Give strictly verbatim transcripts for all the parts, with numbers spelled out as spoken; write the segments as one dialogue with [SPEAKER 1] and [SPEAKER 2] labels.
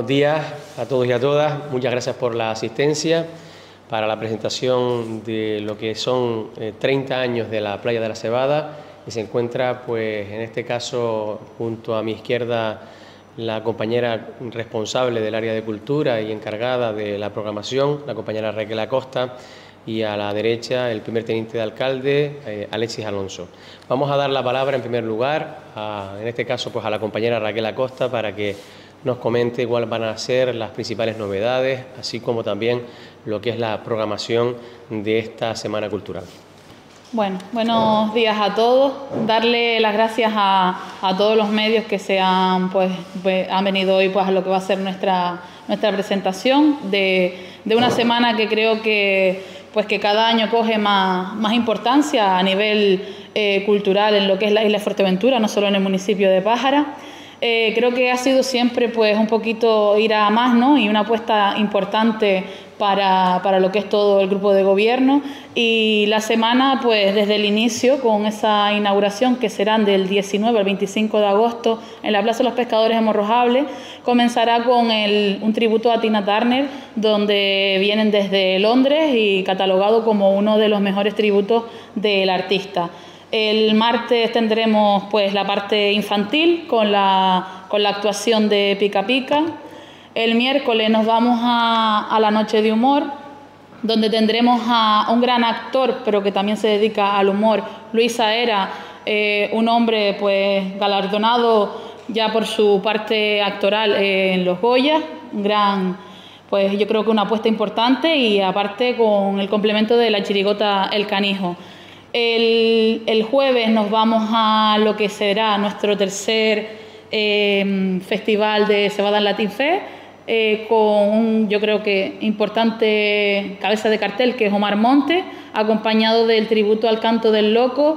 [SPEAKER 1] buenos días a todos y a todas. Muchas gracias por la asistencia para la presentación de lo que son eh, treinta años de la Playa de la Cebada, y se encuentra, pues, en este caso, junto a mi izquierda, la compañera responsable del área de cultura y encargada de la programación, la compañera Raquel Acosta, y a la derecha el primer teniente de alcalde, eh, Alexis Alonso. Vamos a dar la palabra en primer lugar, a, en este caso, pues, a la compañera Raquel Acosta, para que nos comente cuáles van a ser las principales novedades, así como también lo que es la programación de esta Semana Cultural.
[SPEAKER 2] Bueno, buenos días a todos. Darle las gracias a, a todos los medios que se han, pues, pues, han venido hoy, pues, a lo que va a ser nuestra, nuestra presentación de, de una semana que creo que, pues, que cada año coge más, más importancia a nivel eh, cultural en lo que es la isla de Fuerteventura, no solo en el municipio de Pájara. Eh, creo que ha sido siempre, pues, un poquito ir a más, ¿no? Y una apuesta importante para, para lo que es todo el grupo de gobierno. Y la semana, pues, desde el inicio, con esa inauguración que serán del diecinueve al veinticinco de agosto en la Plaza de los Pescadores de Morrojable, comenzará con el, un tributo a Tina Turner, donde vienen desde Londres y catalogado como uno de los mejores tributos del artista. El martes tendremos, pues, la parte infantil con la, con la actuación de Pica Pica. El miércoles nos vamos a, a la noche de humor, donde tendremos a un gran actor, pero que también se dedica al humor, Luis Saera, eh, un hombre, pues, galardonado ya por su parte actoral eh, en los Goya, un gran, pues, yo creo que una apuesta importante, y aparte con el complemento de la chirigota El Canijo. El, el jueves nos vamos a lo que será nuestro tercer eh, festival de Cebada en Latin Fest, eh, con un, yo creo que importante cabeza de cartel, que es Omar Monte, acompañado del tributo al canto del loco,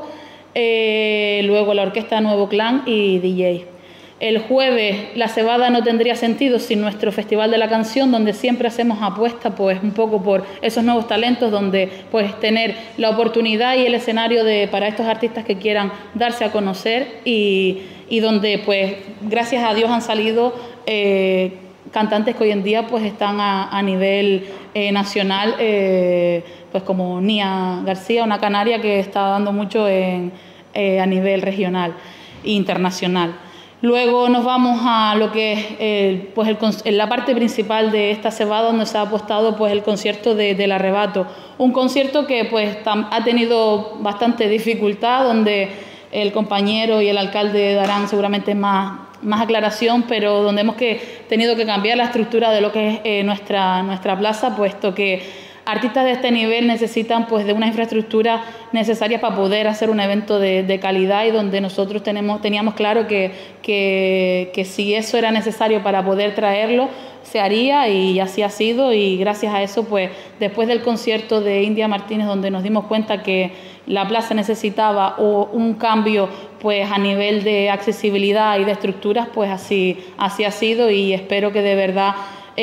[SPEAKER 2] eh, luego la orquesta Nuevo Clan y D J. El jueves la Cebada no tendría sentido sin nuestro Festival de la Canción, donde siempre hacemos apuesta, pues, un poco por esos nuevos talentos, donde, pues, tener la oportunidad y el escenario de, para estos artistas que quieran darse a conocer, y, y donde, pues, gracias a Dios han salido eh, cantantes que hoy en día, pues, están a, a nivel eh, nacional, eh, pues, como Nia García, una canaria que está dando mucho en, eh, a nivel regional e internacional. Luego nos vamos a lo que es eh, pues el, la parte principal de esta cebada, donde se ha apostado, pues, el concierto de, del Arrebato. Un concierto que, pues, tam, ha tenido bastante dificultad, donde el compañero y el alcalde darán seguramente más, más aclaración, pero donde hemos que, tenido que cambiar la estructura de lo que es eh, nuestra, nuestra plaza, puesto que artistas de este nivel necesitan, pues, de una infraestructura necesaria para poder hacer un evento de, de calidad, y donde nosotros tenemos, teníamos claro que, que, que si eso era necesario para poder traerlo, se haría, y así ha sido. Y gracias a eso, pues, después del concierto de India Martínez, donde nos dimos cuenta que la plaza necesitaba un cambio, pues, a nivel de accesibilidad y de estructuras, pues así, así ha sido, y espero que de verdad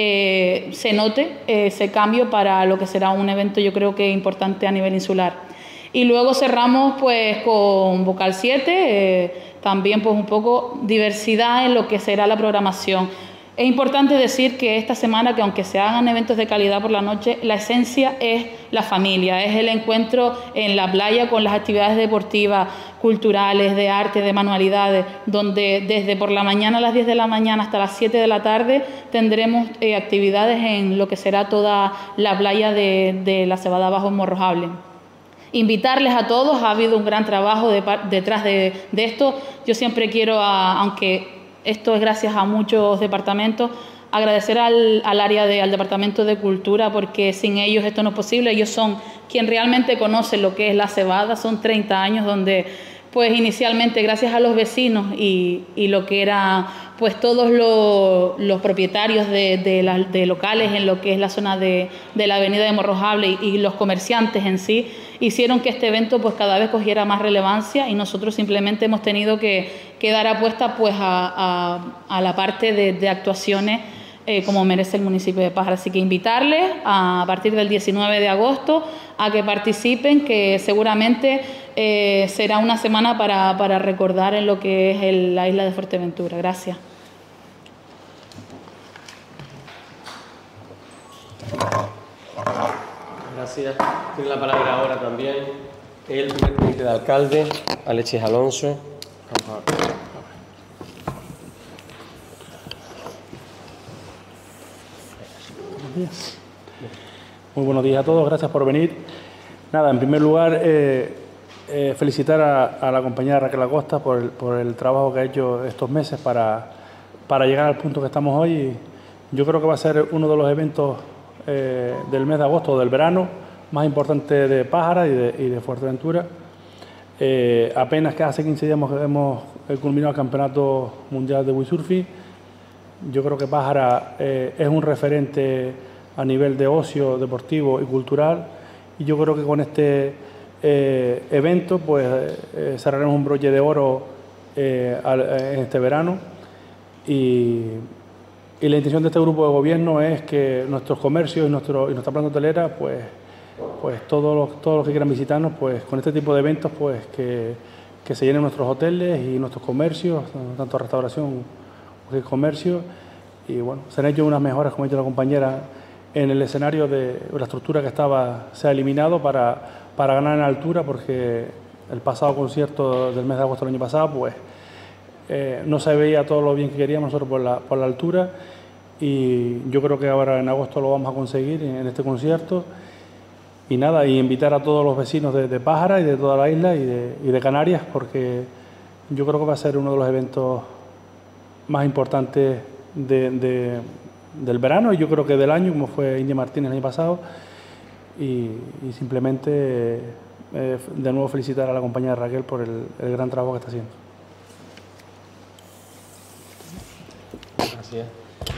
[SPEAKER 2] Eh, se note eh, ese cambio para lo que será un evento, yo creo que importante a nivel insular. Y luego cerramos, pues, con Vocal siete, eh, también, pues, un poco diversidad en lo que será la programación. Es importante decir que esta semana, que aunque se hagan eventos de calidad por la noche, la esencia es la familia, es el encuentro en la playa con las actividades deportivas, culturales, de arte, de manualidades, donde desde por la mañana a las diez de la mañana hasta las siete de la tarde tendremos eh, actividades en lo que será toda la playa de, de la Cebada Bajo Morrojable. Invitarles a todos, ha habido un gran trabajo de, detrás de, de esto. Yo siempre quiero, a, aunque esto es gracias a muchos departamentos, agradecer al, al área de, al Departamento de Cultura, porque sin ellos esto no es posible. Ellos son quien realmente conoce lo que es la cebada. Son treinta años donde, pues, inicialmente, gracias a los vecinos y, y lo que era, pues, todos los, los propietarios de, de, la, de locales en lo que es la zona de, de la avenida de Morrojable, y, y los comerciantes en sí, hicieron que este evento, pues, cada vez cogiera más relevancia, y nosotros simplemente hemos tenido que, que dar apuesta, pues, a, a, a la parte de, de actuaciones eh, como merece el municipio de Pájara. Así que invitarles a, a partir del diecinueve de agosto a que participen, que seguramente eh, será una semana para, para recordar en lo que es el, la isla de Fuerteventura. Gracias.
[SPEAKER 1] Gracias. Tiene la palabra ahora también el primer teniente de alcalde, Alexis Alonso.
[SPEAKER 3] Muy buenos días a todos, gracias por venir. Nada, en primer lugar, eh, eh, felicitar a, a la compañera Raquel Acosta por el, por el trabajo que ha hecho estos meses para, para llegar al punto que estamos hoy. Yo creo que va a ser uno de los eventos eh, del mes de agosto, del verano, más importante de Pájara y de, y de Fuerteventura. Eh, apenas que hace quince días hemos, hemos culminado el Campeonato Mundial de Windsurfing. Yo creo que Pájara eh, es un referente a nivel de ocio deportivo y cultural, y yo creo que con este eh, evento pues eh, cerraremos un broche de oro eh, al, en este verano, y, y la intención de este grupo de gobierno es que nuestros comercios y, nuestro, y nuestra planta hotelera, pues, pues todos, los, todos los que quieran visitarnos, pues con este tipo de eventos, pues que, que se llenen nuestros hoteles y nuestros comercios, tanto restauración como comercio, y bueno, se han hecho unas mejoras, como ha dicho la compañera, en el escenario de la estructura que estaba, se ha eliminado para, para ganar en altura, porque el pasado concierto del mes de agosto del año pasado, pues eh, no se veía todo lo bien que queríamos nosotros por la, por la altura, y yo creo que ahora en agosto lo vamos a conseguir en, en este concierto. Y nada, y invitar a todos los vecinos de, de Pájara y de toda la isla y de, y de Canarias, porque yo creo que va a ser uno de los eventos más importantes de, de, del verano, y yo creo que del año, como fue India Martínez el año pasado. Y, y simplemente eh, de nuevo felicitar a la compañera Raquel por el, el gran trabajo que está haciendo.
[SPEAKER 1] Gracias.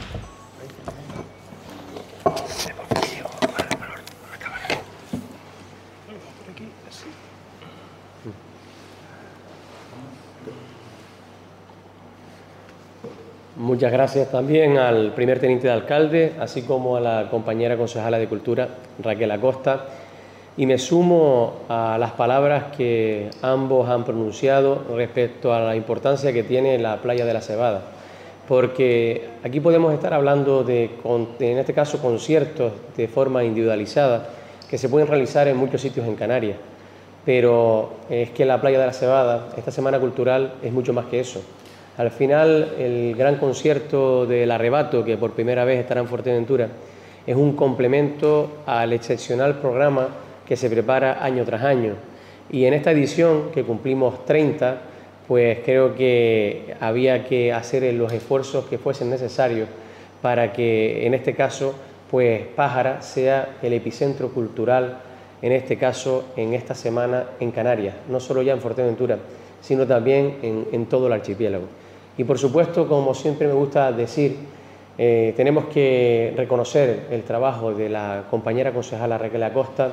[SPEAKER 1] Muchas gracias también al primer teniente de alcalde, así como a la compañera concejala de Cultura, Raquel Acosta, y me sumo a las palabras que ambos han pronunciado respecto a la importancia que tiene la playa de la Cebada, porque aquí podemos estar hablando de, en este caso, conciertos de forma individualizada que se pueden realizar en muchos sitios en Canarias, pero es que la playa de la Cebada, esta semana cultural, es mucho más que eso. Al final, el gran concierto del Arrebato, que por primera vez estará en Fuerteventura, es un complemento al excepcional programa que se prepara año tras año. Y en esta edición, que cumplimos treinta, pues creo que había que hacer los esfuerzos que fuesen necesarios para que, en este caso, pues Pájara sea el epicentro cultural, en este caso, en esta semana en Canarias, no solo ya en Fuerteventura, sino también en, en todo el archipiélago. Y por supuesto, como siempre me gusta decir, eh, tenemos que reconocer el trabajo de la compañera concejala Raquel Acosta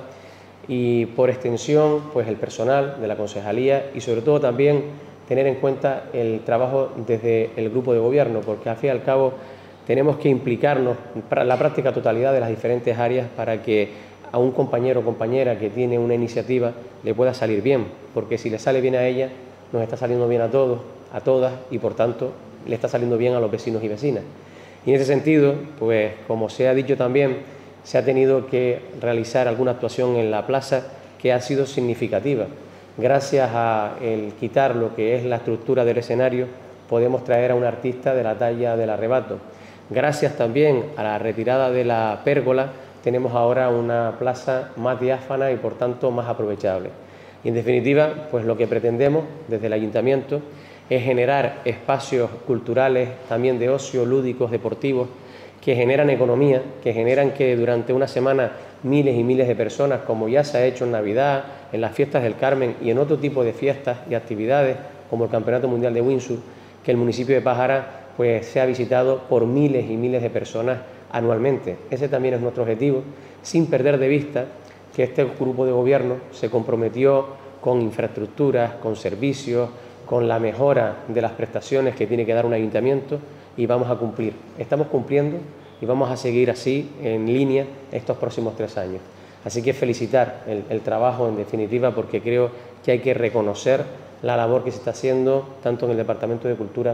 [SPEAKER 1] y, por extensión, pues el personal de la concejalía, y sobre todo también tener en cuenta el trabajo desde el grupo de gobierno, porque al fin y al cabo tenemos que implicarnos en la práctica totalidad de las diferentes áreas para que a un compañero o compañera que tiene una iniciativa le pueda salir bien, porque si le sale bien a ella, nos está saliendo bien a todos, a todas, y por tanto le está saliendo bien a los vecinos y vecinas. Y en ese sentido, pues como se ha dicho también, se ha tenido que realizar alguna actuación en la plaza que ha sido significativa. Gracias a el quitar lo que es la estructura del escenario, podemos traer a un artista de la talla del Arrebato. Gracias también a la retirada de la pérgola, tenemos ahora una plaza más diáfana y por tanto más aprovechable. Y en definitiva, pues lo que pretendemos desde el Ayuntamiento es generar espacios culturales, también de ocio, lúdicos, deportivos, que generan economía, que generan que durante una semana miles y miles de personas, como ya se ha hecho en Navidad, en las fiestas del Carmen y en otro tipo de fiestas y actividades, como el Campeonato Mundial de Windsurf, que el municipio de Pájara pues sea visitado por miles y miles de personas anualmente. Ese también es nuestro objetivo, sin perder de vista que este grupo de gobierno se comprometió con infraestructuras, con servicios, con la mejora de las prestaciones que tiene que dar un ayuntamiento, y vamos a cumplir. Estamos cumpliendo y vamos a seguir así en línea estos próximos tres años. Así que felicitar el, el trabajo en definitiva, porque creo que hay que reconocer la labor que se está haciendo tanto en el Departamento de Cultura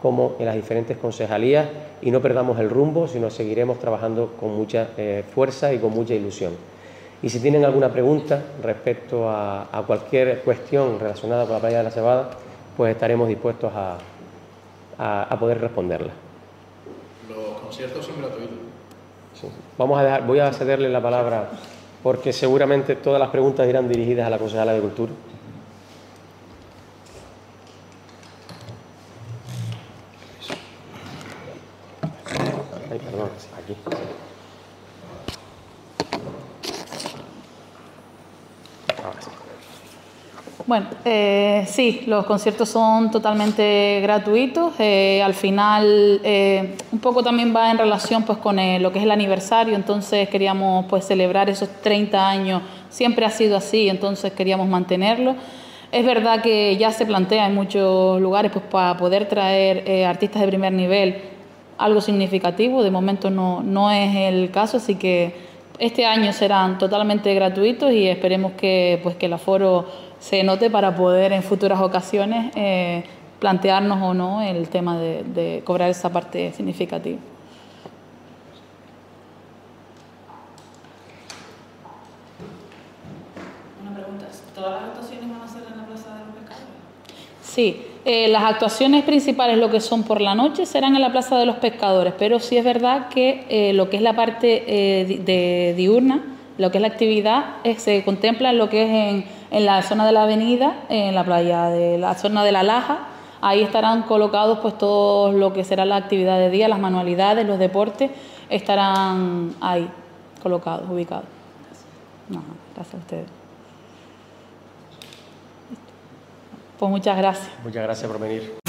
[SPEAKER 1] como en las diferentes concejalías, y no perdamos el rumbo, sino seguiremos trabajando con mucha eh, fuerza y con mucha ilusión. Y si tienen alguna pregunta respecto a, a cualquier cuestión relacionada con la playa de la Cebada, pues estaremos dispuestos a, a, a poder responderla.
[SPEAKER 4] Los conciertos son gratuitos.
[SPEAKER 1] Sí. Vamos a dejar, voy a cederle la palabra porque seguramente todas las preguntas irán dirigidas a la concejala de Cultura. Ay, perdón, aquí.
[SPEAKER 2] Bueno, eh, sí, los conciertos son totalmente gratuitos. Eh, al final, eh, un poco también va en relación pues con el, lo que es el aniversario. Entonces queríamos pues celebrar esos treinta años. Siempre ha sido así, entonces queríamos mantenerlo. Es verdad que ya se plantea en muchos lugares pues para poder traer eh, artistas de primer nivel algo significativo. De momento no, no es el caso, así que este año serán totalmente gratuitos y esperemos que, pues, que el aforo se note para poder en futuras ocasiones eh, plantearnos o no el tema de, de cobrar esa parte significativa. Una pregunta, ¿todas las actuaciones van a ser en la Plaza de los Pescadores? Sí, eh, las actuaciones principales, lo que son por la noche, serán en la Plaza de los Pescadores, pero sí es verdad que eh, lo que es la parte eh, de, de diurna, lo que es la actividad, eh, se contempla en lo que es en, en la zona de la avenida, en la playa de la zona de la Laja. Ahí estarán colocados pues todo lo que será la actividad de día, las manualidades, los deportes, estarán ahí colocados, ubicados. No, gracias a ustedes. Pues muchas gracias.
[SPEAKER 1] Muchas gracias por venir.